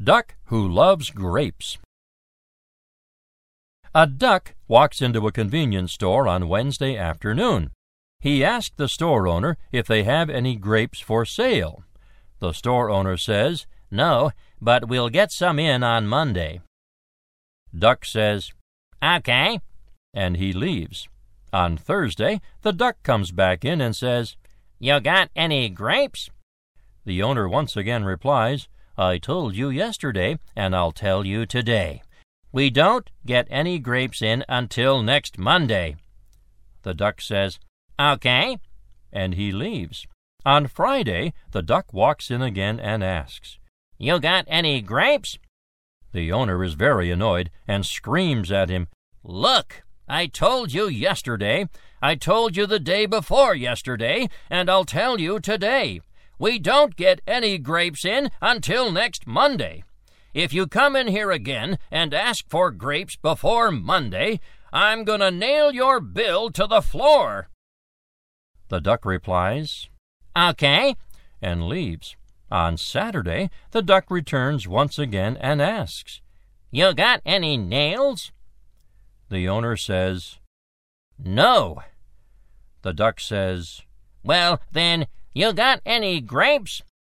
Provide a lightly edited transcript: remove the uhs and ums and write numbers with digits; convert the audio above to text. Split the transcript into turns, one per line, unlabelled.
Duck who loves grapes. A duck walks into a convenience store on Wednesday afternoon. He asked the store owner if they have any grapes for sale. The store owner says, "No, but we'll get some in on Monday." Duck says, "Okay," and he leaves. On Thursday, the duck comes back in and says, "You got any grapes?" The owner once again replies, "I told you yesterday, and I'll tell you today. We don't get any grapes in until next Monday." The duck says, "Okay," and he leaves. On Friday, the duck walks in again and asks, "You got any grapes?" The owner is very annoyed and screams at him, "Look, I told you yesterday, I told you the day before yesterday, and I'll tell you today. We don't get any grapes in until next Monday. If you come in here again and ask for grapes before Monday, I'm going to nail your bill to the floor." The duck replies, "Okay," and leaves. On Saturday, the duck returns once again and asks, "You got any nails?" The owner says, "No." The duck says, "Well, then, you got any grapes?"